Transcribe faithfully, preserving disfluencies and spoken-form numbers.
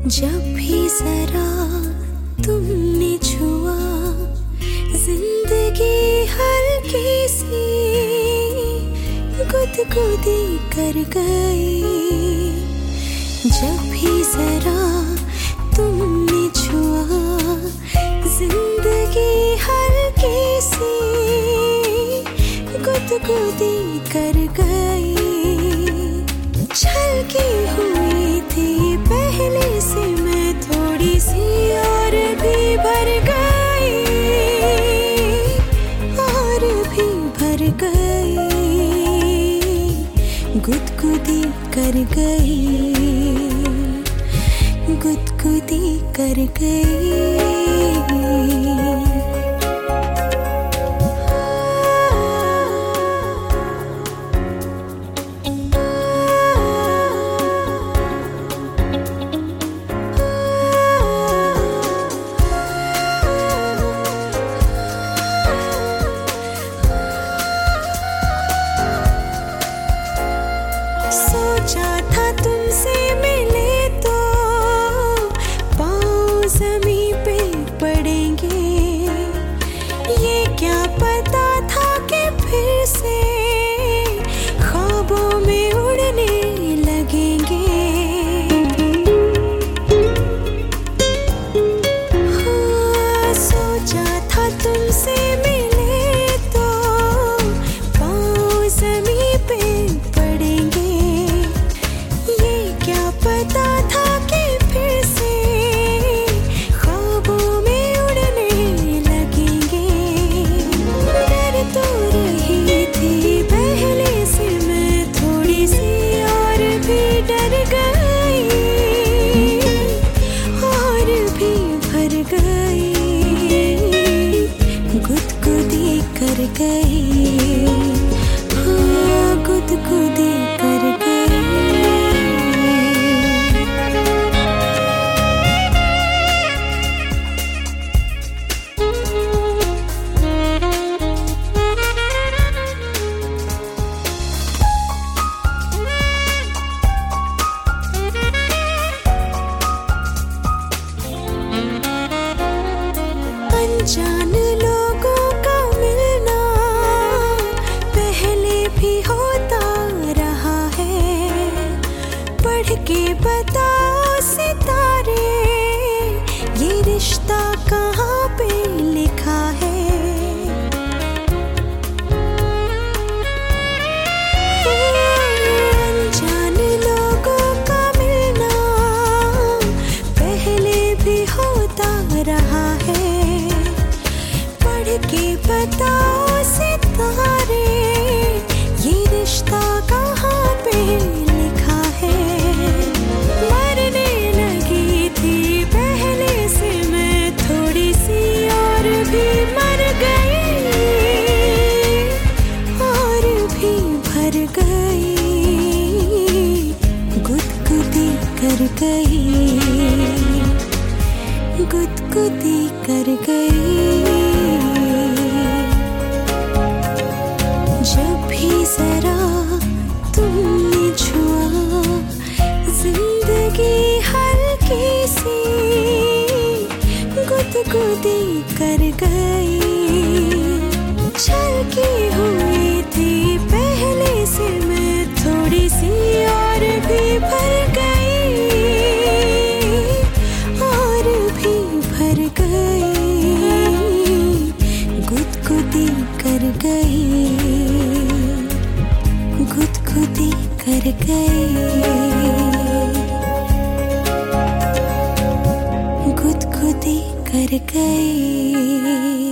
जब भी जरा तुमने छुआ जिंदगी हल्की सी गुदगुदी कर गई। जब भी जरा तुमने छुआ जिंदगी हल्की सी गुदगुदी कर गई। छलकी हुई थी पहले से मैं थोड़ी सी और भी भर गई, और भी भर गई, गुदगुदी कर गई, गुदगुदी कर गई। सोचा था तुमसे मिले तो पाँव ज़मीं पे पड़ेंगे, ये क्या पता था कि फिर से ख्वाबों में उड़ने लगेंगे। हाँ, सोचा था तुमसे मिले तो पाँव ज़मीं पे पड़ेंगे, पता था कि फिर से ख्वाबों में उड़ने लगेंगे। डर तो रही थी पहले से मैं थोड़ी सी और भी डर गई, और भी भर गई, गुदगुदी कर गई, हाँ गुदगुदी कर गई। अनजान लोगों का मिलना पहले भी होता रहा है, पढ़ के बताओ सितारे ये रिश्ता कहाँ पे लिखा है। अनजान लोगों का मिलना पहले भी होता रहा है, के बताओ सितारे ये रिश्ता कहाँ पे लिखा है। मरने लगी थी पहले से मैं थोड़ी सी और भी मर गई, और भी भर गई, गुदगुदी कर गई, गुदगुदी कर गई। जब भी जरा तुमने छुआ जिंदगी हल्की सी गुदगुदी कर गई। छलकी हुई थी पहले से मैं थोड़ी सी और भी भर गई, और भी भर गई, गुदगुदी कर गई, गुदगुदी कर गई, गुदगुदी कर गई।